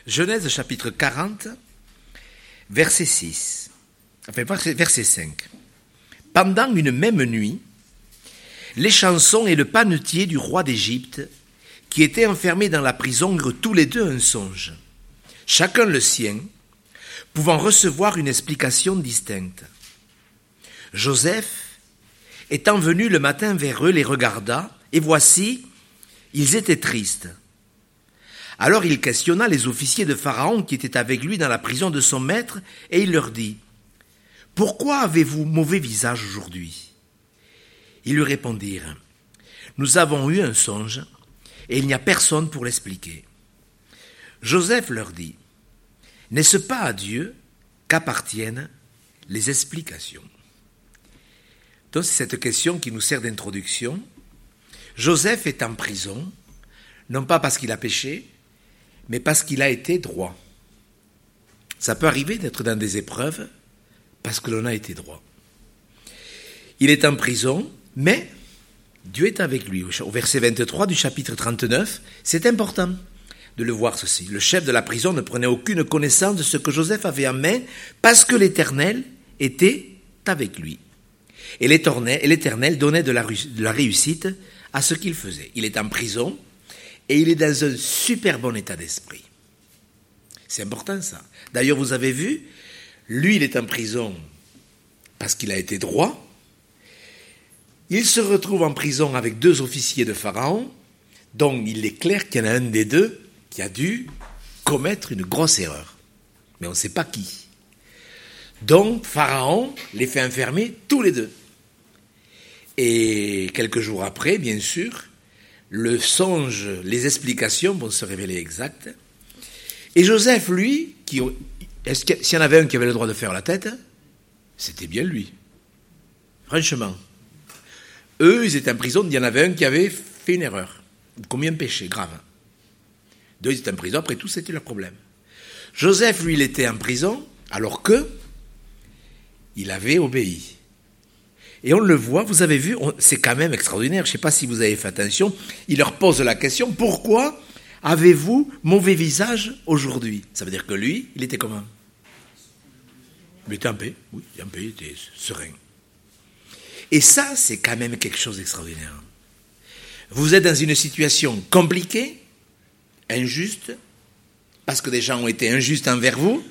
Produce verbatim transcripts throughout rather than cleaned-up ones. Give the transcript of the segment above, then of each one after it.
Genèse chapitre quarante, verset six, enfin verset cinq. Pendant une même nuit, l'échanson et le panetier du roi d'Égypte, qui étaient enfermés dans la prison, eurent tous les deux un songe, chacun le sien, pouvant recevoir une explication distincte. Joseph, étant venu le matin vers eux, les regarda, et voici, ils étaient tristes. Alors il questionna les officiers de Pharaon qui étaient avec lui dans la prison de son maître, et il leur dit, « Pourquoi avez-vous mauvais visage aujourd'hui ?» Ils lui répondirent, « Nous avons eu un songe, et il n'y a personne pour l'expliquer. » Joseph leur dit, « N'est-ce pas à Dieu qu'appartiennent les explications ?» Donc c'est cette question qui nous sert d'introduction. Joseph est en prison, non pas parce qu'il a péché, mais parce qu'il a été droit. Ça peut arriver d'être dans des épreuves parce que l'on a été droit. Il est en prison, mais Dieu est avec lui. Au verset vingt-trois du chapitre trente-neuf, c'est important de le voir ceci. Le chef de la prison ne prenait aucune connaissance de ce que Joseph avait en main parce que l'Éternel était avec lui. Et l'Éternel donnait de la, de la réussite à ce qu'il faisait. Il est en prison et il est dans un super bon état d'esprit. C'est important ça. D'ailleurs, vous avez vu, lui, il est en prison parce qu'il a été droit. Il se retrouve en prison avec deux officiers de Pharaon, donc il est clair qu'il y en a un des deux qui a dû commettre une grosse erreur. Mais on ne sait pas qui. Donc, Pharaon les fait enfermer tous les deux. Et quelques jours après, bien sûr, le songe, les explications vont se révéler exactes. Et Joseph, lui, qui, est-ce que, s'il y en avait un qui avait le droit de faire la tête, c'était bien lui. Franchement. Eux, ils étaient en prison, il y en avait un qui avait fait une erreur, commis un péché grave. Deux, ils étaient en prison, après tout, c'était leur problème. Joseph, lui, il était en prison, alors que il avait obéi. Et on le voit, vous avez vu, on, c'est quand même extraordinaire, je ne sais pas si vous avez fait attention, il leur pose la question, pourquoi avez-vous mauvais visage aujourd'hui ? Ça veut dire que lui, il était comment ? Il était en paix, oui, il était en paix, il était serein. Et ça, c'est quand même quelque chose d'extraordinaire. Vous êtes dans une situation compliquée, injuste, parce que des gens ont été injustes envers vous,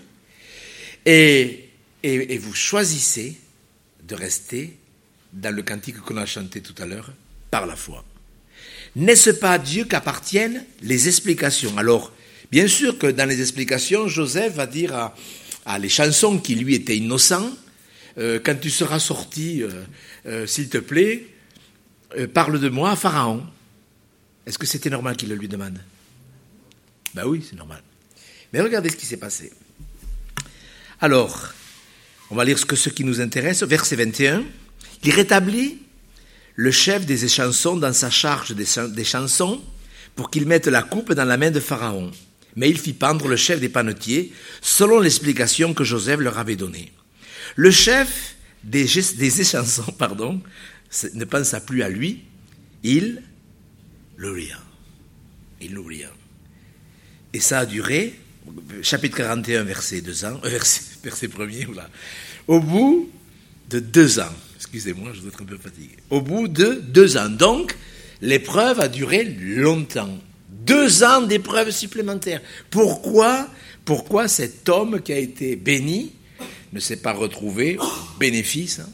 et, et, et vous choisissez de rester dans le cantique qu'on a chanté tout à l'heure, par la foi. N'est-ce pas à Dieu qu'appartiennent les explications ? Alors, bien sûr que dans les explications, Joseph va dire à, à l'échanson qui lui était innocent, euh, quand tu seras sorti, euh, euh, s'il te plaît, euh, parle de moi à Pharaon. Est-ce que c'était normal qu'il le lui demande ? Ben oui, c'est normal. Mais regardez ce qui s'est passé. Alors, on va lire ce, que, ce qui nous intéresse, verset vingt et un. Il rétablit le chef des échansons dans sa charge des chansons pour qu'il mette la coupe dans la main de Pharaon. Mais il fit pendre le chef des panetiers selon l'explication que Joseph leur avait donnée. Le chef des, des échansons pardon, ne pensa plus à lui, il l'oublia. Il l'oublia. Et ça a duré, chapitre quarante et un, verset deux ans, euh, verset, verset premier, voilà, au bout de deux ans. Excusez-moi, je dois être un peu fatigué. Au bout de deux ans. Donc, l'épreuve a duré longtemps. Deux ans d'épreuve supplémentaire. Pourquoi, pourquoi cet homme qui a été béni ne s'est pas retrouvé au bénéfice hein,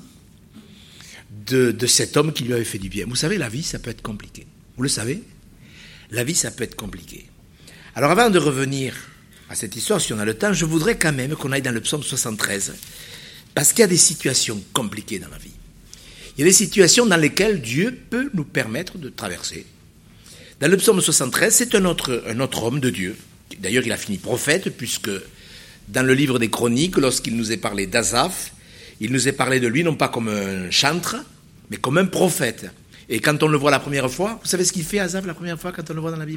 de, de cet homme qui lui avait fait du bien ? Vous savez, la vie, ça peut être compliqué. Vous le savez ? La vie, ça peut être compliqué. Alors, avant de revenir à cette histoire, si on a le temps, je voudrais quand même qu'on aille dans le psaume soixante-treize, parce qu'il y a des situations compliquées dans la vie. Il y a des situations dans lesquelles Dieu peut nous permettre de traverser. Dans le psaume soixante-treize, c'est un autre, un autre homme de Dieu. D'ailleurs, il a fini prophète, puisque dans le livre des Chroniques, lorsqu'il nous est parlé d'Asaph, il nous est parlé de lui non pas comme un chantre, mais comme un prophète. Et quand on le voit la première fois, vous savez ce qu'il fait Asaph la première fois quand on le voit dans la Bible ?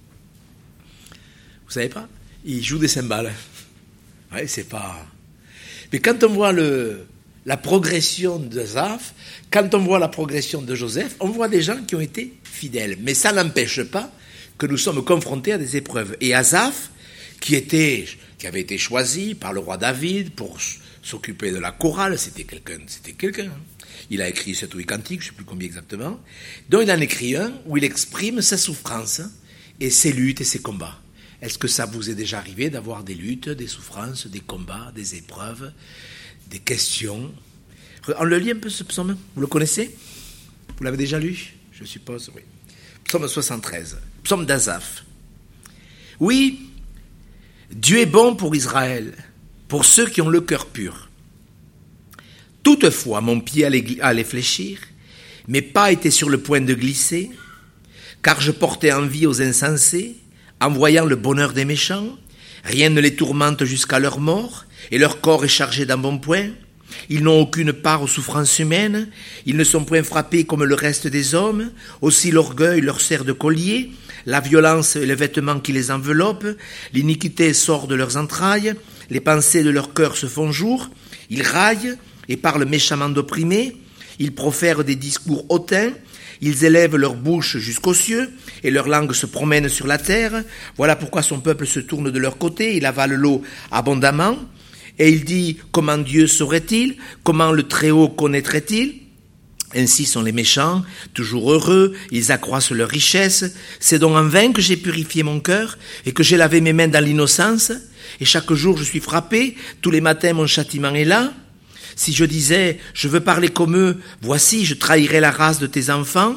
Vous savez pas ? Il joue des cymbales. Ouais, c'est pas... Mais quand on voit le... la progression d'Asaph, quand on voit la progression de Joseph, on voit des gens qui ont été fidèles. Mais ça n'empêche pas que nous sommes confrontés à des épreuves. Et Asaph, qui était, qui avait été choisi par le roi David pour s'occuper de la chorale. C'était quelqu'un, c'était quelqu'un. Il a écrit sept ou huit cantiques, je ne sais plus combien exactement. Donc il en écrit un où il exprime sa souffrance et ses luttes et ses combats. Est-ce que ça vous est déjà arrivé d'avoir des luttes, des souffrances, des combats, des épreuves, des questions? On le lit un peu ce psaume? Vous le connaissez? Vous l'avez déjà lu? Je suppose, oui. Psaume soixante-treize, psaume d'Asaph. Oui, Dieu est bon pour Israël, pour ceux qui ont le cœur pur. Toutefois, mon pied allait, allait fléchir, mes pas étaient sur le point de glisser, car je portais envie aux insensés, en voyant le bonheur des méchants. Rien ne les tourmente jusqu'à leur mort, et leur corps est chargé d'embonpoint. Ils n'ont aucune part aux souffrances humaines, ils ne sont point frappés comme le reste des hommes, aussi l'orgueil leur sert de collier, la violence est le vêtement qui les enveloppe, l'iniquité sort de leurs entrailles, les pensées de leur cœur se font jour, ils raillent et parlent méchamment d'opprimés, ils profèrent des discours hautains, ils élèvent leur bouche jusqu'aux cieux, et leur langue se promène sur la terre. Voilà pourquoi son peuple se tourne de leur côté, il avale l'eau abondamment. Et il dit, comment Dieu saurait-il? Comment le Très-Haut connaîtrait-il? Ainsi sont les méchants, toujours heureux, ils accroissent leur richesse. C'est donc en vain que j'ai purifié mon cœur et que j'ai lavé mes mains dans l'innocence. Et chaque jour je suis frappé, tous les matins mon châtiment est là. Si je disais, je veux parler comme eux, voici, je trahirais la race de tes enfants.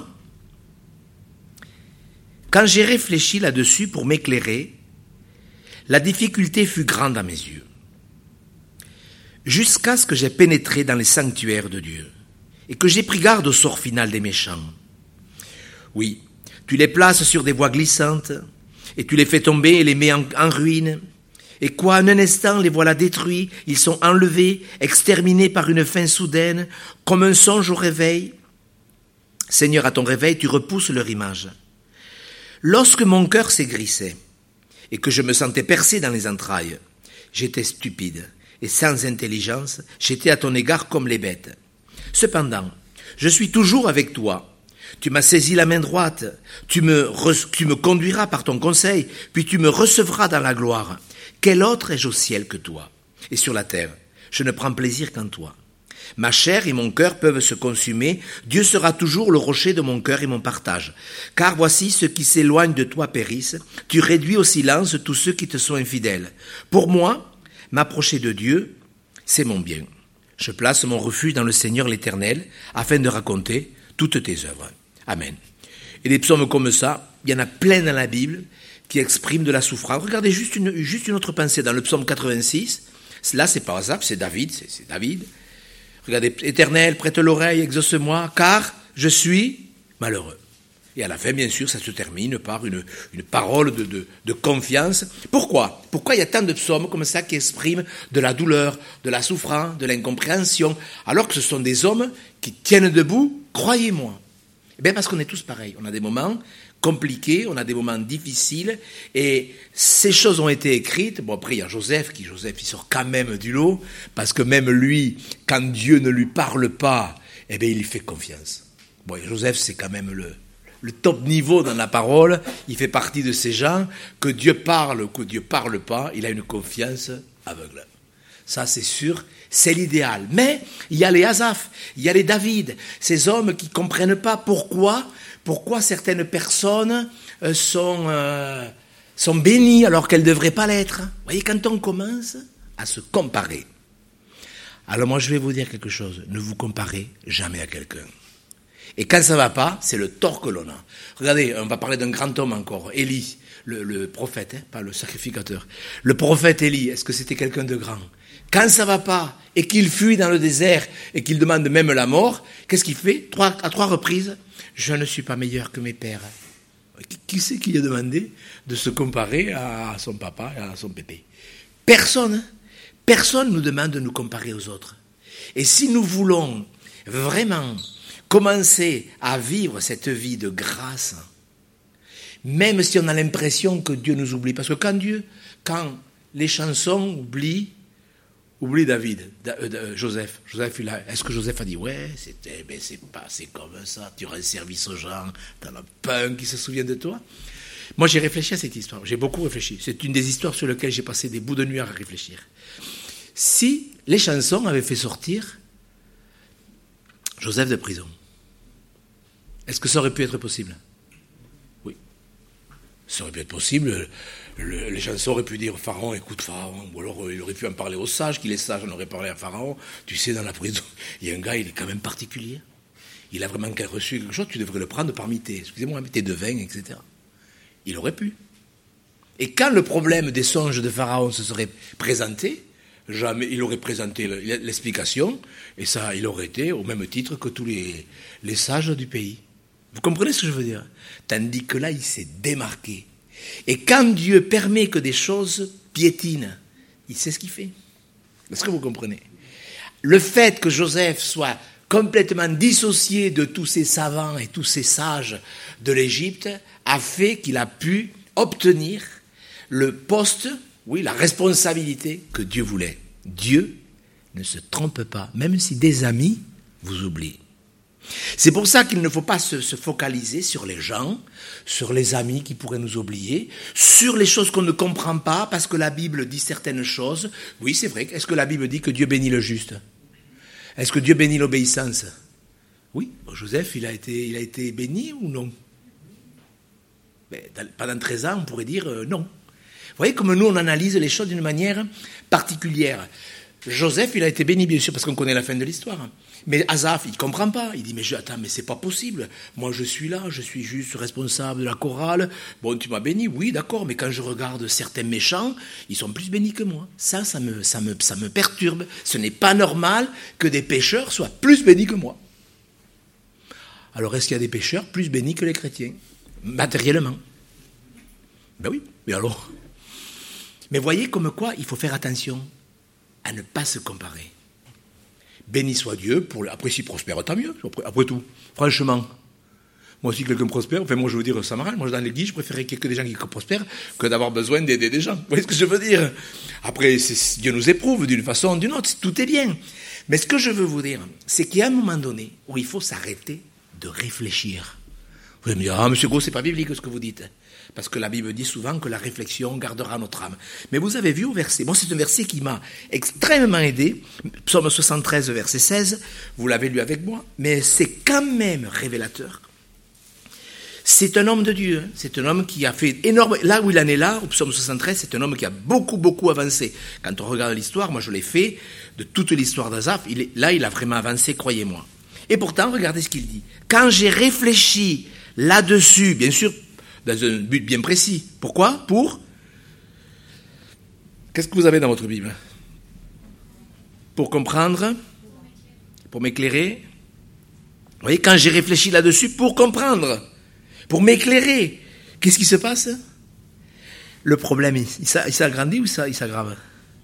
Quand j'ai réfléchi là-dessus pour m'éclairer, la difficulté fut grande à mes yeux. Jusqu'à ce que j'ai pénétré dans les sanctuaires de Dieu et que j'ai pris garde au sort final des méchants. Oui, tu les places sur des voies glissantes et tu les fais tomber et les mets en, en ruine. Et quoi, en un instant, les voilà détruits, ils sont enlevés, exterminés par une fin soudaine, comme un songe au réveil. Seigneur, à ton réveil, tu repousses leur image. Lorsque mon cœur s'aigrissait et que je me sentais percé dans les entrailles, j'étais stupide. Et sans intelligence, j'étais à ton égard comme les bêtes. Cependant, je suis toujours avec toi. Tu m'as saisi la main droite, tu me, re, tu me conduiras par ton conseil, puis tu me recevras dans la gloire. Quel autre ai-je au ciel que toi? Et sur la terre, je ne prends plaisir qu'en toi. Ma chair et mon cœur peuvent se consumer, Dieu sera toujours le rocher de mon cœur et mon partage. Car voici, ceux qui s'éloignent de toi périssent, tu réduis au silence tous ceux qui te sont infidèles. Pour moi, m'approcher de Dieu, c'est mon bien. Je place mon refuge dans le Seigneur l'Éternel, afin de raconter toutes tes œuvres. Amen. Et des psaumes comme ça, il y en a plein dans la Bible qui expriment de la souffrance. Regardez juste une, juste une autre pensée dans le psaume quatre-vingt-six. Là, c'est pas Asaph, c'est David, c'est, c'est David. Regardez, Éternel, prête l'oreille, exauce-moi, car je suis malheureux. Et à la fin, bien sûr, ça se termine par une, une parole de, de, de confiance. Pourquoi? Pourquoi il y a tant de psaumes comme ça qui expriment de la douleur, de la souffrance, de l'incompréhension, alors que ce sont des hommes qui tiennent debout, croyez-moi. Eh bien, parce qu'on est tous pareils. On a des moments compliqués, on a des moments difficiles, et ces choses ont été écrites. Bon, après, il y a Joseph, qui, Joseph, il sort quand même du lot, parce que même lui, quand Dieu ne lui parle pas, eh bien, il y fait confiance. Bon, et Joseph, c'est quand même le... le top niveau dans la parole, il fait partie de ces gens que Dieu parle ou que Dieu parle pas, il a une confiance aveugle. Ça, c'est sûr, c'est l'idéal. Mais il y a les Asaph, il y a les David, ces hommes qui comprennent pas pourquoi, pourquoi certaines personnes sont, euh, sont bénies alors qu'elles ne devraient pas l'être. Vous voyez, quand on commence à se comparer. Alors moi, je vais vous dire quelque chose, ne vous comparez jamais à quelqu'un. Et quand ça va pas, c'est le tort que l'on a. Regardez, on va parler d'un grand homme encore, Élie, le, le prophète, hein, pas le sacrificateur. Le prophète Élie, est-ce que c'était quelqu'un de grand? Quand ça va pas, et qu'il fuit dans le désert, et qu'il demande même la mort, qu'est-ce qu'il fait? trois, À trois reprises, je ne suis pas meilleur que mes pères. Qui, qui c'est qui a demandé de se comparer à son papa et à son pépé? Personne. Personne nous demande de nous comparer aux autres. Et si nous voulons vraiment commencer à vivre cette vie de grâce, même si on a l'impression que Dieu nous oublie. Parce que quand Dieu, quand les chansons oublient, oublient David, Joseph, Joseph il a, est-ce que Joseph a dit, ouais, c'était, ben c'est passé comme ça, tu rends service aux gens, t'en as pas un qui se souvient de toi? Moi, j'ai réfléchi à cette histoire. J'ai beaucoup réfléchi. C'est une des histoires sur lesquelles j'ai passé des bouts de nuit à réfléchir. Si les chansons avaient fait sortir Joseph de prison, est-ce que ça aurait pu être possible? Oui. Ça aurait pu être possible. Le, les chansons auraient pu dire Pharaon, écoute Pharaon, ou alors il aurait pu en parler aux sages, qu'il est sage, on aurait parlé à Pharaon. Tu sais, dans la prison, il y a un gars, il est quand même particulier. Il a vraiment reçu quelque chose, tu devrais le prendre parmi tes, excusez-moi, tes devins, et cetera. Il aurait pu. Et quand le problème des songes de Pharaon se serait présenté, jamais il aurait présenté l'explication, et ça, il aurait été au même titre que tous les, les sages du pays. Vous comprenez ce que je veux dire? Tandis que là, il s'est démarqué. Et quand Dieu permet que des choses piétinent, il sait ce qu'il fait. Est-ce que vous comprenez? Le fait que Joseph soit complètement dissocié de tous ces savants et tous ces sages de l'Égypte a fait qu'il a pu obtenir le poste, oui, la responsabilité que Dieu voulait. Dieu ne se trompe pas, même si des amis vous oublient. C'est pour ça qu'il ne faut pas se, se focaliser sur les gens, sur les amis qui pourraient nous oublier, sur les choses qu'on ne comprend pas, parce que la Bible dit certaines choses. Oui, c'est vrai. Est-ce que la Bible dit que Dieu bénit le juste? Est-ce que Dieu bénit l'obéissance? Oui. Bon, Joseph, il a été, il a été béni ou non? Mais dans, pendant treize ans, on pourrait dire euh, non. Vous voyez comme nous, on analyse les choses d'une manière particulière. Joseph, il a été béni, bien sûr, parce qu'on connaît la fin de l'histoire. Mais Asaph, il ne comprend pas. Il dit, mais je, attends, mais c'est pas possible. Moi, je suis là, je suis juste responsable de la chorale. Bon, tu m'as béni, oui, d'accord, mais quand je regarde certains méchants, ils sont plus bénis que moi. Ça, ça me, ça me, ça me perturbe. Ce n'est pas normal que des pécheurs soient plus bénis que moi. Alors, est-ce qu'il y a des pécheurs plus bénis que les chrétiens? Matériellement. Ben oui, mais alors? Mais voyez comme quoi il faut faire attention à ne pas se comparer. Béni soit Dieu, pour... après s'il prospère, tant mieux, après, après tout. Franchement, moi si quelqu'un prospère, enfin moi je veux dire ça m'arrange, moi dans l'église je préférais qu'il y ait que des gens qui prospèrent que d'avoir besoin d'aider des gens. Vous voyez ce que je veux dire? Après, c'est... Dieu nous éprouve d'une façon ou d'une autre, tout est bien. Mais ce que je veux vous dire, c'est qu'il y a un moment donné où il faut s'arrêter de réfléchir. Vous allez me dire, ah monsieur Gros, c'est pas biblique ce que vous dites. Parce que la Bible dit souvent que la réflexion gardera notre âme. Mais vous avez vu au verset, moi c'est un verset qui m'a extrêmement aidé, Psaume soixante-treize, verset seize, vous l'avez lu avec moi, mais c'est quand même révélateur. C'est un homme de Dieu, hein. C'est un homme qui a fait énorme, là où il en est là, au Psaume soixante-treize, c'est un homme qui a beaucoup, beaucoup avancé. Quand on regarde l'histoire, moi je l'ai fait, de toute l'histoire d'Asaph, il est, là il a vraiment avancé, croyez-moi. Et pourtant, regardez ce qu'il dit. Quand j'ai réfléchi là-dessus, bien sûr, dans un but bien précis. Pourquoi? Pour? Qu'est-ce que vous avez dans votre Bible? Pour comprendre? Pour m'éclairer? Vous voyez, quand j'ai réfléchi là-dessus, pour comprendre, pour m'éclairer, qu'est-ce qui se passe? Le problème, il s'agrandit ou il s'aggrave?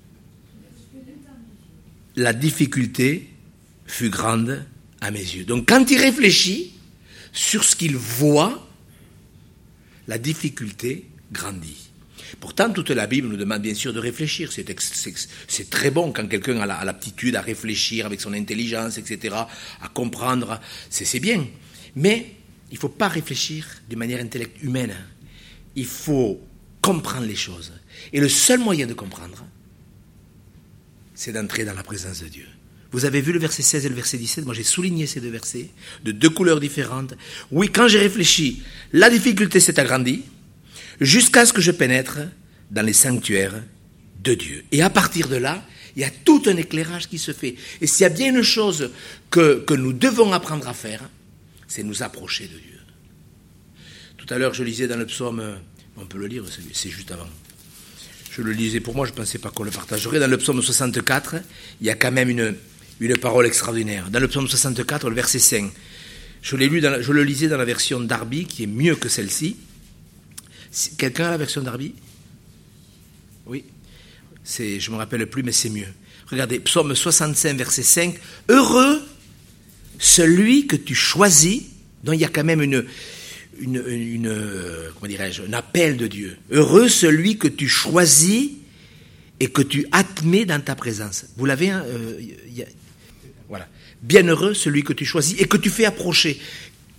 La difficulté fut grande à mes yeux. Donc quand il réfléchit sur ce qu'il voit, la difficulté grandit. Pourtant, toute la Bible nous demande bien sûr de réfléchir. C'est, c'est, c'est très bon quand quelqu'un a, la, a l'aptitude à réfléchir avec son intelligence, et cetera, à comprendre, c'est, c'est bien. Mais il ne faut pas réfléchir de manière intellectuelle humaine. Il faut comprendre les choses. Et le seul moyen de comprendre, c'est d'entrer dans la présence de Dieu. Vous avez vu le verset seize et le verset dix-sept, moi j'ai souligné ces deux versets, de deux couleurs différentes. Oui, quand j'ai réfléchi, la difficulté s'est agrandie, jusqu'à ce que je pénètre dans les sanctuaires de Dieu. Et à partir de là, il y a tout un éclairage qui se fait. Et s'il y a bien une chose que, que nous devons apprendre à faire, c'est nous approcher de Dieu. Tout à l'heure, je lisais dans le psaume, on peut le lire, c'est, c'est juste avant. Je le lisais pour moi, je ne pensais pas qu'on le partagerait. Dans le psaume soixante-quatre, il y a quand même une... une parole extraordinaire. Dans le psaume soixante-quatre, le verset cinq, je, l'ai lu dans la, je le lisais dans la version Darby, qui est mieux que celle-ci. Quelqu'un a la version Darby? Oui. C'est, je ne me rappelle plus, mais c'est mieux. Regardez, psaume soixante-cinq, verset cinq. Heureux celui que tu choisis, dont il y a quand même une, une, une, comment dirais-je, un appel de Dieu. Heureux celui que tu choisis et que tu admets dans ta présence. Vous l'avez, hein, euh, y a, voilà. Bienheureux celui que tu choisis et que tu fais approcher.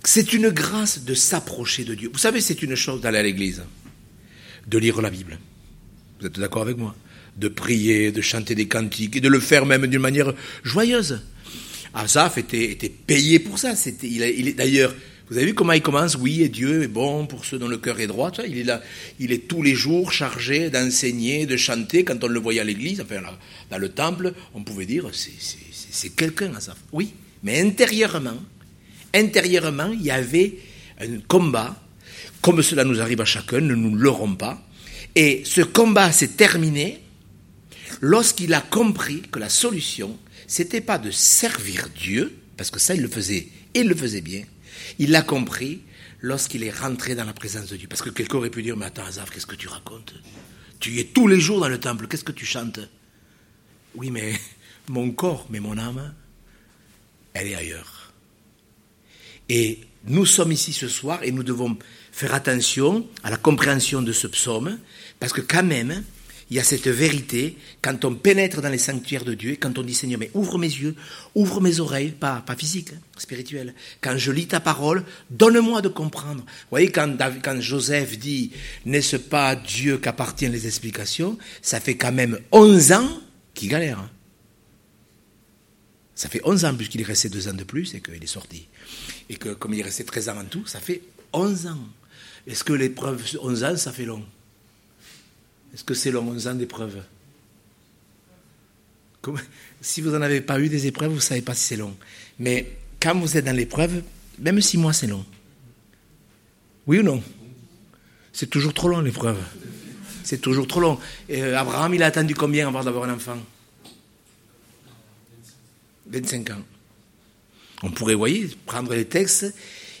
C'est une grâce de s'approcher de Dieu. Vous savez, c'est une chose d'aller à l'église, de lire la Bible. Vous êtes d'accord avec moi? De prier, de chanter des cantiques, et de le faire même d'une manière joyeuse. Asaph était, était payé pour ça. C'était, il, il est d'ailleurs, vous avez vu comment il commence? Oui, et Dieu est bon pour ceux dont le cœur est droit. Il est là, il est tous les jours chargé d'enseigner, de chanter. Quand on le voyait à l'église, enfin là, dans le temple, on pouvait dire c'est, c'est, c'est, c'est quelqu'un, Asaph. Oui, mais intérieurement, intérieurement, il y avait un combat, comme cela nous arrive à chacun, ne nous leurrons pas. Et ce combat s'est terminé lorsqu'il a compris que la solution, c'était pas de servir Dieu, parce que ça, il le faisait, et il le faisait bien. Il l'a compris lorsqu'il est rentré dans la présence de Dieu. Parce que quelqu'un aurait pu dire, mais attends, Asaph, qu'est-ce que tu racontes? Tu es tous les jours dans le temple, qu'est-ce que tu chantes? Oui, mais mon corps, mais mon âme, elle est ailleurs. Et nous sommes ici ce soir, et nous devons faire attention à la compréhension de ce psaume, parce que quand même, il y a cette vérité, quand on pénètre dans les sanctuaires de Dieu, et quand on dit Seigneur, mais ouvre mes yeux, ouvre mes oreilles, pas, pas physique, hein, spirituel. Quand je lis ta parole, donne-moi de comprendre. Vous voyez, quand, quand Joseph dit, n'est-ce pas à Dieu qu'appartiennent les explications, ça fait quand même onze ans qu'il galère. Hein. Ça fait onze ans, puisqu'il est resté deux ans de plus, et qu'il est sorti. Et que, comme il est resté treize ans en tout, ça fait onze ans. Est-ce que l'épreuve, onze ans, ça fait long? Est-ce que c'est long, onze ans d'épreuve? Comme, si vous n'en avez pas eu des épreuves, vous ne savez pas si c'est long. Mais quand vous êtes dans l'épreuve, même six mois, c'est long. Oui ou non? C'est toujours trop long, l'épreuve. C'est toujours trop long. Et Abraham, il a attendu combien avant d'avoir un enfant? vingt-cinq ans. On pourrait, vous voyez, prendre les textes,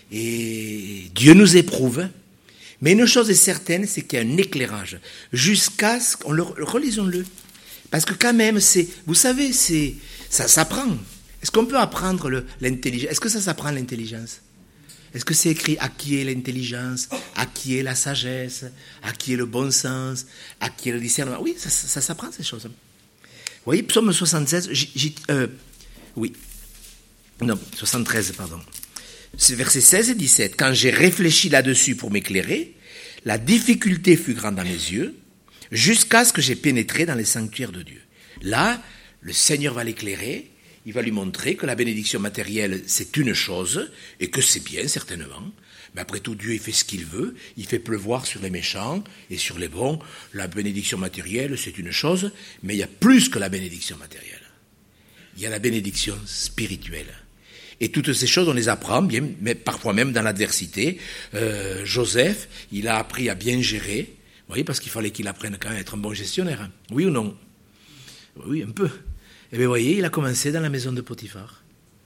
et Dieu nous éprouve. Mais une chose est certaine, c'est qu'il y a un éclairage. Jusqu'à ce qu'on le... Relisons-le. Parce que quand même, c'est... Vous savez, c'est... Ça s'apprend. Est-ce qu'on peut apprendre le, l'intelligence? Est-ce que ça s'apprend l'intelligence? Est-ce que c'est écrit à qui est l'intelligence? À qui est la sagesse? À qui est le bon sens? À qui est le discernement? Oui, ça, ça, ça s'apprend ces choses. Vous voyez, psaume soixante-seize, j', j', euh, oui. Non, soixante-treize, pardon. C'est versets seize et dix-sept. Quand j'ai réfléchi là-dessus pour m'éclairer, la difficulté fut grande dans mes yeux, jusqu'à ce que j'ai pénétré dans les sanctuaires de Dieu. Là, le Seigneur va l'éclairer, il va lui montrer que la bénédiction matérielle, c'est une chose, et que c'est bien, certainement. Mais après tout, Dieu, il fait ce qu'il veut, il fait pleuvoir sur les méchants et sur les bons. La bénédiction matérielle, c'est une chose, mais il y a plus que la bénédiction matérielle. Il y a la bénédiction spirituelle. Et toutes ces choses, on les apprend, bien, mais parfois même dans l'adversité. Euh, Joseph, il a appris à bien gérer, vous voyez, parce qu'il fallait qu'il apprenne quand même à être un bon gestionnaire. Hein. Oui ou non? Oui, un peu. Et bien, vous voyez, il a commencé dans la maison de Potiphar.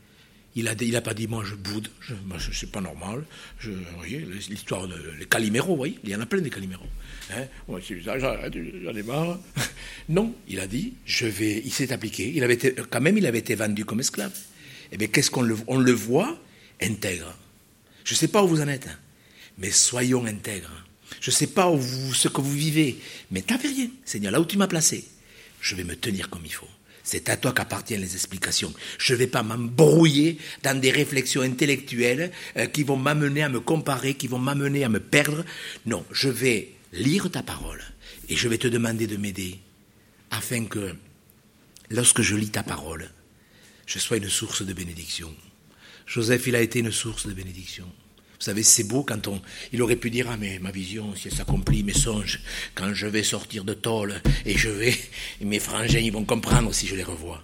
Il a, il a pas dit, moi, je boude, je, moi, je, c'est pas normal. Je, vous voyez, l'histoire de les Caliméros, vous voyez, il y en a plein des Caliméros. Hein, moi, j'en ai marre. Non, il a dit, je vais, il s'est appliqué. Il avait été, quand même, il avait été vendu comme esclave. Eh bien, qu'est-ce qu'on le, on le voit? Intègre. Je ne sais pas où vous en êtes, hein, mais soyons intègres. Je ne sais pas où vous, ce que vous vivez, mais t'avais rien. Seigneur, là où tu m'as placé, je vais me tenir comme il faut. C'est à toi qu'appartiennent les explications. Je ne vais pas m'embrouiller dans des réflexions intellectuelles euh, qui vont m'amener à me comparer, qui vont m'amener à me perdre. Non, je vais lire ta parole et je vais te demander de m'aider afin que, lorsque je lis ta parole, je sois une source de bénédiction. Joseph, il a été une source de bénédiction. Vous savez, c'est beau quand on... Il aurait pu dire, ah mais ma vision, si elle s'accomplit, mes songes, quand je vais sortir de tôle, et je vais... Et mes frangins, ils vont comprendre si je les revois.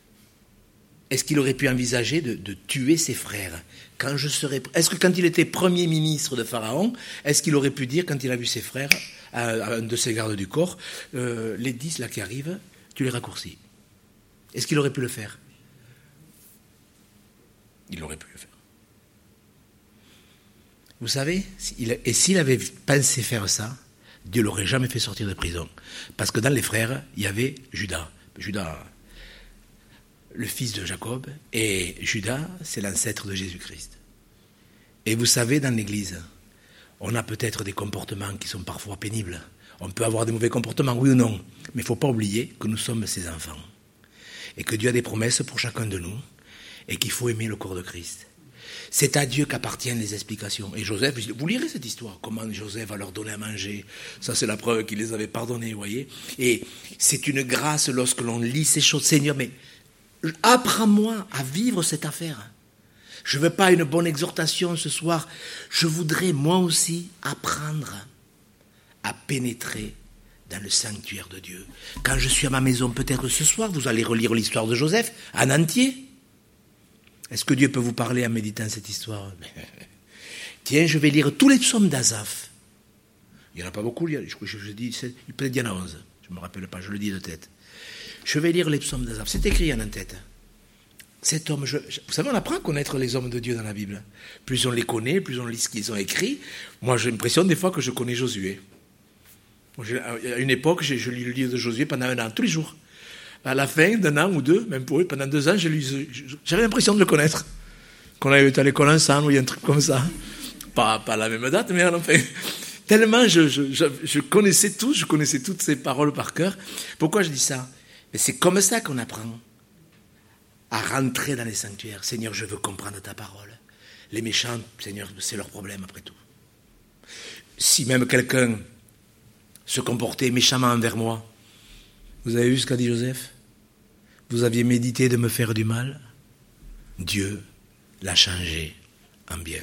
Est-ce qu'il aurait pu envisager de, de tuer ses frères quand je serai... Est-ce que quand il était premier ministre de Pharaon, est-ce qu'il aurait pu dire, quand il a vu ses frères, à, à un de ses gardes du corps, euh, les dix là qui arrivent, tu les raccourcis? Est-ce qu'il aurait pu le faire? Il aurait pu le faire. Vous savez, et s'il avait pensé faire ça, Dieu ne l'aurait jamais fait sortir de prison. Parce que dans les frères, il y avait Judas. Judas, le fils de Jacob, et Judas, c'est l'ancêtre de Jésus-Christ. Et vous savez, dans l'Église, on a peut-être des comportements qui sont parfois pénibles. On peut avoir des mauvais comportements, oui ou non. Mais il ne faut pas oublier que nous sommes ses enfants. Et que Dieu a des promesses pour chacun de nous. Et qu'il faut aimer le corps de Christ. C'est à Dieu qu'appartiennent les explications. Et Joseph, vous lirez cette histoire, comment Joseph va leur donner à manger. Ça, c'est la preuve qu'il les avait pardonnés, vous voyez. Et c'est une grâce lorsque l'on lit ces choses. Seigneur, mais apprends-moi à vivre cette affaire. Je ne veux pas une bonne exhortation ce soir. Je voudrais, moi aussi, apprendre à pénétrer dans le sanctuaire de Dieu. Quand je suis à ma maison, peut-être ce soir, vous allez relire l'histoire de Joseph en entier. Est-ce que Dieu peut vous parler en méditant cette histoire? Tiens, je vais lire tous les psaumes d'Asaph. Il n'y en a pas beaucoup, je, je, je dis, peut-être il y en a onze. Je ne me rappelle pas, je le dis de tête. Je vais lire les psaumes d'Asaph. C'est écrit en tête. Cet homme, je, je, vous savez, on apprend à connaître les hommes de Dieu dans la Bible. Plus on les connaît, plus on lit ce qu'ils ont écrit. Moi, j'ai l'impression des fois que je connais Josué. À une époque, j'ai, je lis le livre de Josué pendant un an, tous les jours. À la fin d'un an ou deux, même pour eux, pendant deux ans, j'ai lu, j'avais l'impression de le connaître. Qu'on avait été à l'école ensemble, ou il y a un truc comme ça. Pas, pas à la même date, mais enfin, tellement je, je, je, je connaissais tout, je connaissais toutes ces paroles par cœur. Pourquoi je dis ça? Mais c'est comme ça qu'on apprend à rentrer dans les sanctuaires. Seigneur, je veux comprendre ta parole. Les méchants, Seigneur, c'est leur problème après tout. Si même quelqu'un se comportait méchamment envers moi, vous avez vu ce qu'a dit Joseph? Vous aviez médité de me faire du mal. Dieu l'a changé en bien.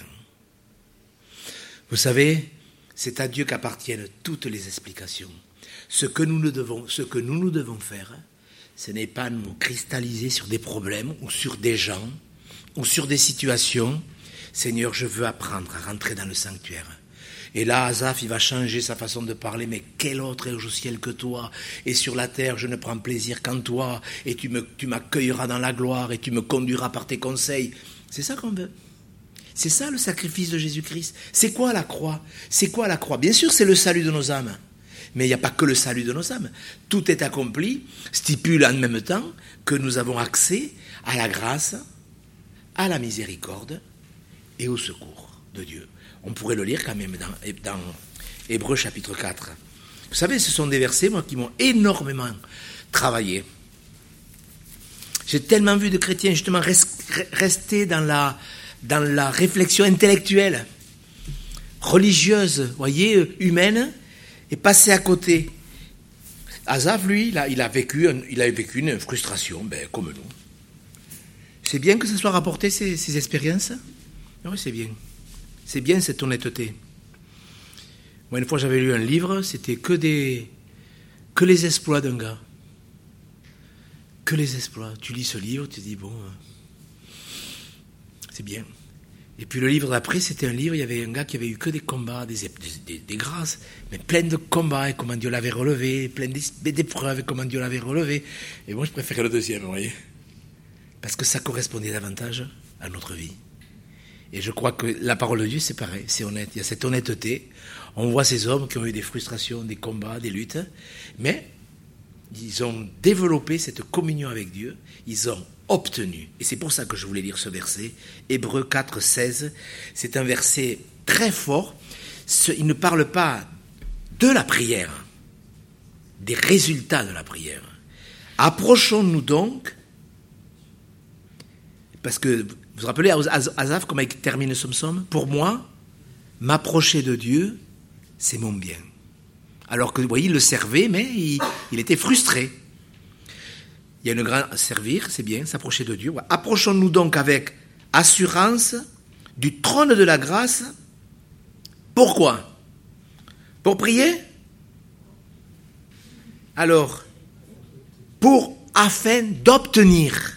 Vous savez, c'est à Dieu qu'appartiennent toutes les explications. Ce que nous, nous devons, ce que nous, nous devons faire, ce n'est pas nous cristalliser sur des problèmes ou sur des gens ou sur des situations. Seigneur, je veux apprendre à rentrer dans le sanctuaire. Et là, Asaph, il va changer sa façon de parler. Mais quel autre est au ciel que toi? Et sur la terre, je ne prends plaisir qu'en toi. Et tu, me, tu m'accueilleras dans la gloire et tu me conduiras par tes conseils. C'est ça qu'on veut. C'est ça le sacrifice de Jésus-Christ. C'est quoi la croix? C'est quoi la croix? Bien sûr, c'est le salut de nos âmes. Mais il n'y a pas que le salut de nos âmes. Tout est accompli, stipule en même temps que nous avons accès à la grâce, à la miséricorde et au secours de Dieu. On pourrait le lire quand même dans, dans Hébreux chapitre quatre. Vous savez, ce sont des versets, moi, qui m'ont énormément travaillé. J'ai tellement vu de chrétiens, justement, rester dans la, dans la réflexion intellectuelle, religieuse, voyez, humaine, et passer à côté. Asaph, lui, il a, il a, vécu, il a vécu une frustration, ben, comme nous. C'est bien que ce soit rapporté, ces, ces expériences? Oui, c'est bien. C'est bien cette honnêteté. Moi, une fois, j'avais lu un livre, c'était que des, que les exploits d'un gars. Que les exploits. Tu lis ce livre, tu te dis, bon, c'est bien. Et puis le livre d'après, c'était un livre, il y avait un gars qui avait eu que des combats, des, des, des grâces, mais plein de combats, et comment Dieu l'avait relevé, plein d'épreuves, et comment Dieu l'avait relevé. Et moi, je préférais le deuxième, vous voyez. Parce que ça correspondait davantage à notre vie. Et je crois que la parole de Dieu, c'est pareil, c'est honnête. Il y a cette honnêteté. On voit ces hommes qui ont eu des frustrations, des combats, des luttes, mais ils ont développé cette communion avec Dieu, ils ont obtenu. Et c'est pour ça que je voulais lire ce verset, Hébreux quatre, seize. C'est un verset très fort. Il ne parle pas de la prière, des résultats de la prière. Approchons-nous donc, parce que vous vous rappelez, Asaph, comment il termine ce psaume? Pour moi, m'approcher de Dieu, c'est mon bien. Alors que, vous voyez, il le servait, mais il, il était frustré. Il y a une grande... Servir, c'est bien, s'approcher de Dieu. Approchons-nous donc avec assurance du trône de la grâce. Pourquoi? Pour prier? Alors, pour, afin d'obtenir...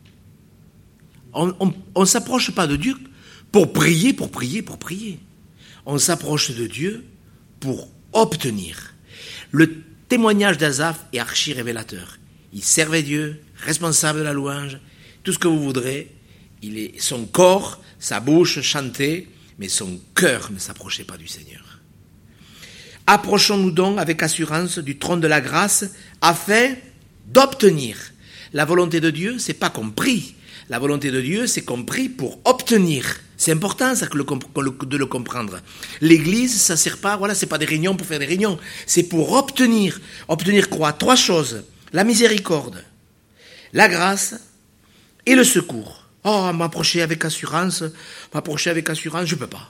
On ne s'approche pas de Dieu pour prier, pour prier, pour prier. On s'approche de Dieu pour obtenir. Le témoignage d'Asaph est archi-révélateur. Il servait Dieu, responsable de la louange, tout ce que vous voudrez. Il est, son corps, sa bouche chantait, mais son cœur ne s'approchait pas du Seigneur. Approchons-nous donc avec assurance du trône de la grâce afin d'obtenir. La volonté de Dieu, c'est pas qu'on prie. La volonté de Dieu, c'est qu'on prie pour obtenir. C'est important, ça, que le, de le comprendre. L'église, ça sert pas, voilà, c'est pas des réunions pour faire des réunions. C'est pour obtenir. Obtenir quoi? Trois choses. La miséricorde, la grâce et le secours. Oh, m'approcher avec assurance, m'approcher avec assurance, je ne peux pas.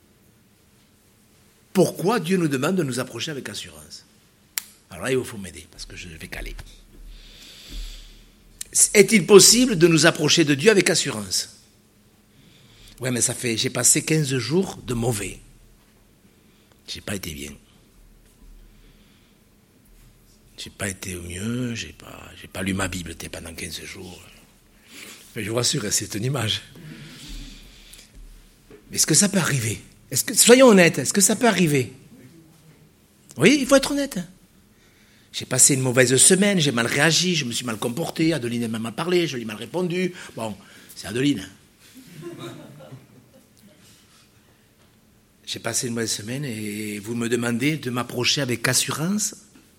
Pourquoi Dieu nous demande de nous approcher avec assurance? Alors là, il faut m'aider, parce que je vais caler. Est-il possible de nous approcher de Dieu avec assurance? Ouais, mais ça fait, j'ai passé quinze jours de mauvais. J'ai pas été bien. J'ai pas été au mieux, j'ai pas, j'ai pas lu ma Bible pendant quinze jours. Mais je vous rassure, c'est une image. Mais est-ce que ça peut arriver? Est-ce que, soyons honnêtes, est-ce que ça peut arriver? Oui, il faut être honnête. J'ai passé une mauvaise semaine, j'ai mal réagi, je me suis mal comporté, Adeline m'a mal parlé, je lui ai mal répondu. Bon, c'est Adeline. J'ai passé une mauvaise semaine et vous me demandez de m'approcher avec assurance?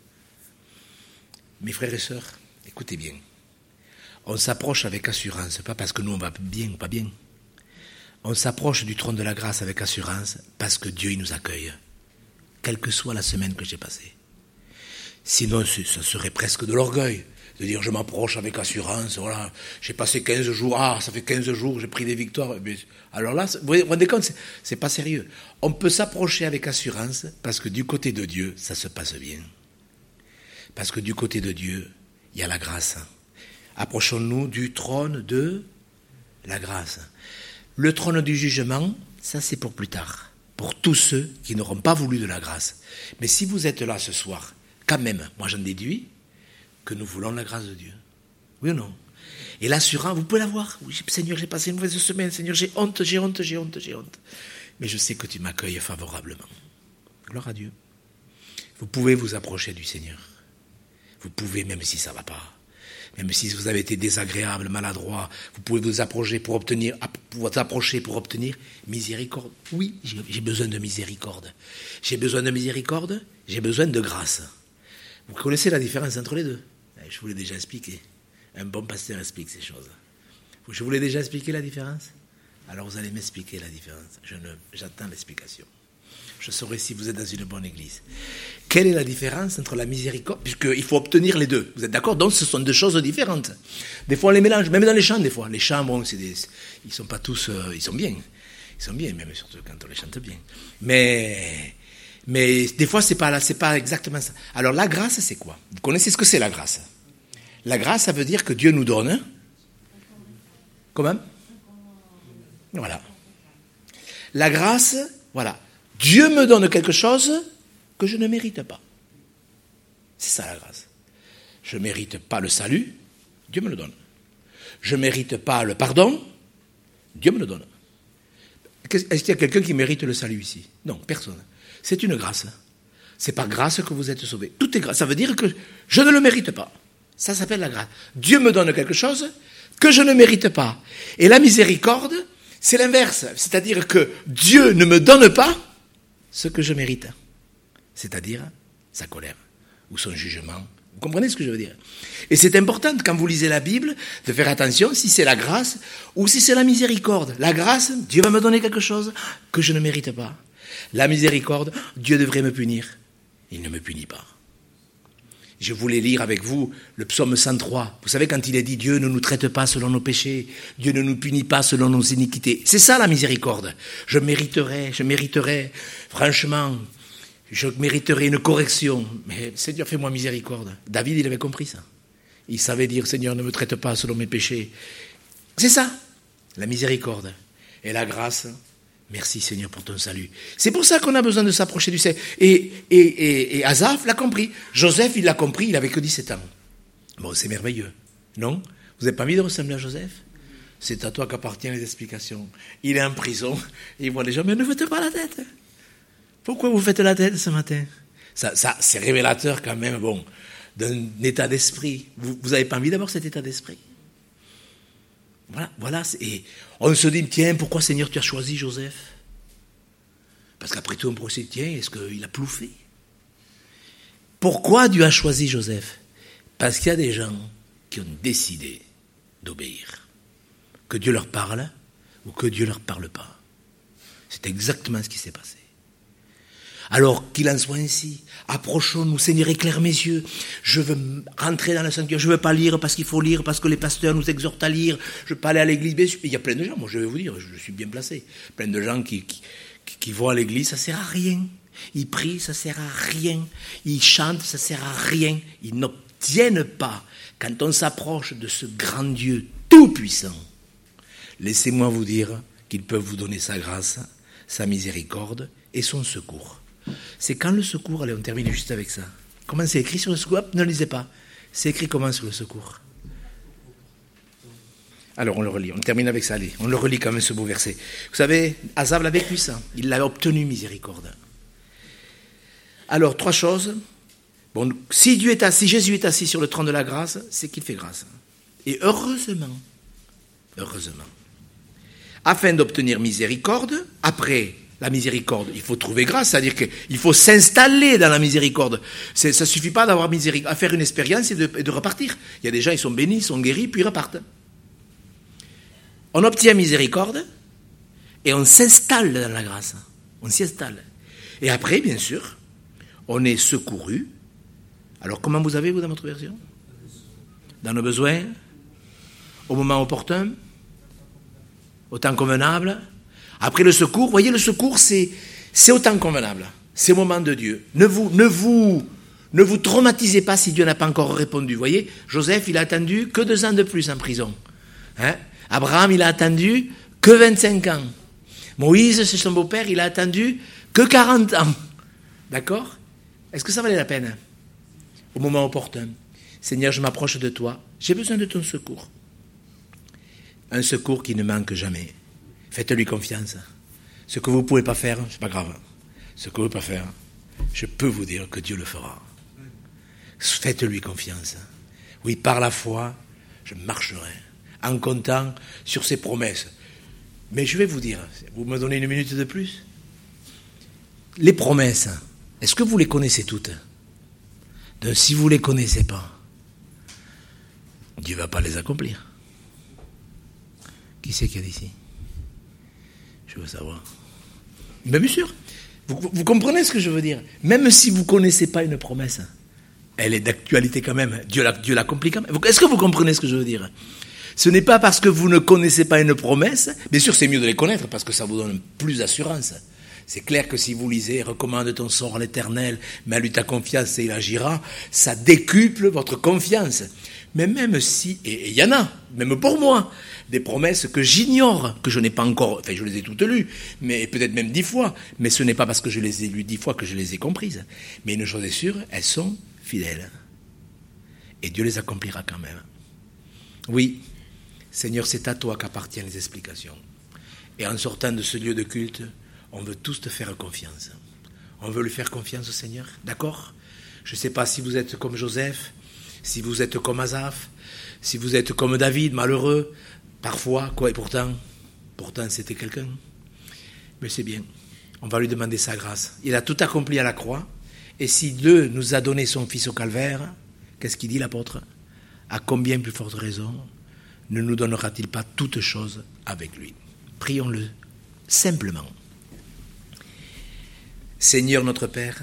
Mes frères et sœurs, écoutez bien. On s'approche avec assurance, pas parce que nous on va bien ou pas bien. On s'approche du trône de la grâce avec assurance parce que Dieu il nous accueille, quelle que soit la semaine que j'ai passée. Sinon, ça serait presque de l'orgueil, de dire je m'approche avec assurance, voilà, j'ai passé quinze jours, ah, ça fait quinze jours, j'ai pris des victoires. Mais alors là, vous vous rendez compte, c'est, c'est pas sérieux. On peut s'approcher avec assurance parce que du côté de Dieu, ça se passe bien. Parce que du côté de Dieu, il y a la grâce. Approchons-nous du trône de la grâce. Le trône du jugement, ça c'est pour plus tard, pour tous ceux qui n'auront pas voulu de la grâce. Mais si vous êtes là ce soir, quand même, moi j'en déduis que nous voulons la grâce de Dieu. Oui ou non? Et l'assurance, vous pouvez l'avoir. Oui, Seigneur, j'ai passé une mauvaise semaine. Seigneur, j'ai honte, j'ai honte, j'ai honte, j'ai honte. Mais je sais que tu m'accueilles favorablement. Gloire à Dieu. Vous pouvez vous approcher du Seigneur. Vous pouvez, même si ça ne va pas. Même si vous avez été désagréable, maladroit, vous pouvez vous approcher pour obtenir, vous approcher pour obtenir miséricorde. Oui, j'ai, j'ai besoin de miséricorde. J'ai besoin de miséricorde, j'ai besoin de grâce. Vous connaissez la différence entre les deux? Je vous l'ai déjà expliqué. Un bon pasteur explique ces choses. Je vous l'ai déjà expliqué la différence? Alors vous allez m'expliquer la différence. Je ne, j'attends l'explication. Je saurai si vous êtes dans une bonne église. Quelle est la différence entre la miséricorde? Puisqu'il faut obtenir les deux. Vous êtes d'accord? Donc ce sont deux choses différentes. Des fois on les mélange, même dans les chants des fois. Les chants, bon, c'est des, ils ne sont pas tous... Euh, ils sont bien. Ils sont bien, même surtout quand on les chante bien. Mais, mais des fois c'est pas, c'est pas exactement ça. Alors la grâce, c'est quoi? Vous connaissez ce que c'est la grâce? La grâce, ça veut dire que Dieu nous donne... Comment? Voilà. La grâce, voilà. Dieu me donne quelque chose que je ne mérite pas. C'est ça la grâce. Je ne mérite pas le salut, Dieu me le donne. Je ne mérite pas le pardon, Dieu me le donne. Est-ce qu'il y a quelqu'un qui mérite le salut ici? Non, personne. C'est une grâce. C'est par grâce que vous êtes sauvés. Tout est grâce. Ça veut dire que je ne le mérite pas. Ça s'appelle la grâce. Dieu me donne quelque chose que je ne mérite pas. Et la miséricorde, c'est l'inverse. C'est-à-dire que Dieu ne me donne pas ce que je mérite. C'est-à-dire sa colère ou son jugement. Vous comprenez ce que je veux dire? Et c'est important, quand vous lisez la Bible, de faire attention si c'est la grâce ou si c'est la miséricorde. La grâce, Dieu va me donner quelque chose que je ne mérite pas. La miséricorde, Dieu devrait me punir. Il ne me punit pas. Je voulais lire avec vous le psaume cent trois. Vous savez, quand il est dit « Dieu ne nous traite pas selon nos péchés, Dieu ne nous punit pas selon nos iniquités ». C'est ça la miséricorde. Je mériterais, je mériterais, franchement, je mériterais une correction. Mais Seigneur, fais-moi miséricorde. David, il avait compris ça. Il savait dire « Seigneur, ne me traite pas selon mes péchés ». C'est ça, la miséricorde. Et la grâce... Merci Seigneur pour ton salut. C'est pour ça qu'on a besoin de s'approcher du Seigneur. Et, et, et, et Asaph l'a compris. Joseph, il l'a compris, il avait que dix-sept ans. Bon, c'est merveilleux. Non? Vous n'avez pas envie de ressembler à Joseph? C'est à toi qu'appartiennent les explications. Il est en prison, il voit les gens, mais ne faites pas la tête. Pourquoi vous faites la tête ce matin? Ça, ça, c'est révélateur quand même, bon, d'un état d'esprit. Vous n'avez pas envie d'avoir cet état d'esprit? Voilà, voilà, et on se dit, tiens, pourquoi Seigneur tu as choisi Joseph? Parce qu'après tout, on pourrait se dire, tiens, est-ce qu'il a bluffé? Pourquoi Dieu a choisi Joseph? Parce qu'il y a des gens qui ont décidé d'obéir. Que Dieu leur parle ou que Dieu ne leur parle pas. C'est exactement ce qui s'est passé. Alors qu'il en soit ainsi. Approchons-nous, Seigneur, éclaire mes yeux. Je veux rentrer dans le sanctuaire. Je ne veux pas lire parce qu'il faut lire, parce que les pasteurs nous exhortent à lire. Je veux pas aller à l'église. Il y a plein de gens, moi je vais vous dire, je suis bien placé. Plein de gens qui, qui, qui vont à l'église, ça ne sert à rien. Ils prient, ça ne sert à rien. Ils chantent, ça ne sert à rien. Ils n'obtiennent pas, quand on s'approche de ce grand Dieu tout-puissant, laissez-moi vous dire qu'ils peuvent vous donner sa grâce, sa miséricorde et son secours. C'est quand le secours, allez, on termine juste avec ça. Comment c'est écrit sur le secours? Hop, ne lisez pas. C'est écrit comment sur le secours? Alors on le relit, on termine avec ça, allez. On le relit quand même ce beau verset. Vous savez, Asaph l'a vécu ça. Il l'a obtenu, miséricorde. Alors, trois choses. Bon, si Dieu est assis, si Jésus est assis sur le trône de la grâce, c'est qu'il fait grâce. Et heureusement, heureusement, afin d'obtenir miséricorde, après la miséricorde, il faut trouver grâce, c'est-à-dire qu'il faut s'installer dans la miséricorde. C'est, ça ne suffit pas d'avoir miséricorde, à faire une expérience et de, et de repartir. Il y a des gens, ils sont bénis, ils sont guéris, puis ils repartent. On obtient miséricorde et on s'installe dans la grâce. On s'y installe. Et après, bien sûr, on est secouru. Alors, comment vous avez, vous, dans votre version? Dans nos besoins, au moment opportun, au temps convenable. Après le secours, voyez, le secours, c'est, c'est au temps convenable. C'est au moment de Dieu. Ne vous, ne vous, ne vous traumatisez pas si Dieu n'a pas encore répondu. Vous voyez, Joseph, il a attendu que deux ans de plus en prison. Hein? Abraham, il a attendu que vingt-cinq ans. Moïse, c'est son beau-père, il a attendu que quarante ans. D'accord? Est-ce que ça valait la peine? Au moment opportun. Seigneur, je m'approche de toi. J'ai besoin de ton secours. Un secours qui ne manque jamais. Faites-lui confiance. Ce que vous ne pouvez pas faire, c'est pas grave. Ce que vous ne pouvez pas faire, je peux vous dire que Dieu le fera. Faites-lui confiance. Oui, par la foi, je marcherai en comptant sur ses promesses. Mais je vais vous dire, vous me donnez une minute de plus? Les promesses, est-ce que vous les connaissez toutes? Donc, si vous ne les connaissez pas, Dieu ne va pas les accomplir. Qui c'est qu'il y a d'ici? Je veux savoir. Mais bien sûr, vous, vous comprenez ce que je veux dire? Même si vous ne connaissez pas une promesse, elle est d'actualité quand même. Dieu, la, Dieu l'accomplit quand même. Est-ce que vous comprenez ce que je veux dire? Ce n'est pas parce que vous ne connaissez pas une promesse, bien sûr c'est mieux de les connaître parce que ça vous donne plus d'assurance. C'est clair que si vous lisez « Recommande ton sort à l'Éternel, mets à lui ta confiance et il agira », ça décuple votre confiance. Mais même si, et il y en a, même pour moi, des promesses que j'ignore, que je n'ai pas encore, enfin je les ai toutes lues, mais peut-être même dix fois, mais ce n'est pas parce que je les ai lues dix fois que je les ai comprises. Mais une chose est sûre, elles sont fidèles. Et Dieu les accomplira quand même. Oui, Seigneur, c'est à toi qu'appartiennent les explications. Et en sortant de ce lieu de culte, on veut tous te faire confiance. On veut lui faire confiance au Seigneur, d'accord? Je ne sais pas si vous êtes comme Joseph, si vous êtes comme Asaph, si vous êtes comme David, malheureux, parfois, quoi, et pourtant, pourtant c'était quelqu'un. Mais c'est bien, on va lui demander sa grâce. Il a tout accompli à la croix, et si Dieu nous a donné son Fils au calvaire, qu'est-ce qu'il dit l'apôtre? À combien plus forte raison ne nous donnera-t-il pas toutes choses avec lui? Prions-le simplement. Seigneur notre Père,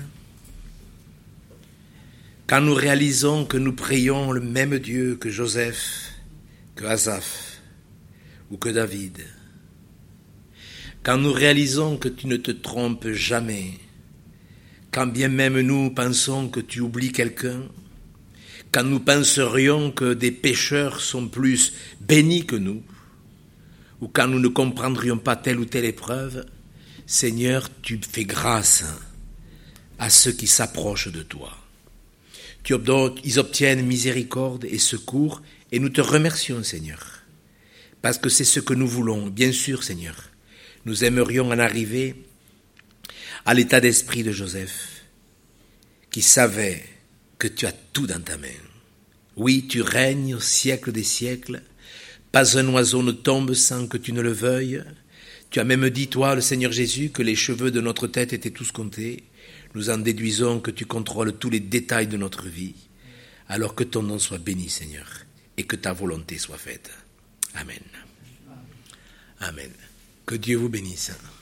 quand nous réalisons que nous prions le même Dieu que Joseph, que Asaph ou que David, quand nous réalisons que tu ne te trompes jamais, quand bien même nous pensons que tu oublies quelqu'un, quand nous penserions que des pécheurs sont plus bénis que nous, ou quand nous ne comprendrions pas telle ou telle épreuve, Seigneur, tu fais grâce à ceux qui s'approchent de toi. Tu, ils obtiennent miséricorde et secours, et nous te remercions, Seigneur, parce que c'est ce que nous voulons. Bien sûr, Seigneur, nous aimerions en arriver à l'état d'esprit de Joseph, qui savait que tu as tout dans ta main. Oui, tu règnes au siècle des siècles, pas un oiseau ne tombe sans que tu ne le veuilles. Tu as même dit, toi, le Seigneur Jésus, que les cheveux de notre tête étaient tous comptés. Nous en déduisons que tu contrôles tous les détails de notre vie. Alors que ton nom soit béni, Seigneur, et que ta volonté soit faite. Amen. Amen. Que Dieu vous bénisse.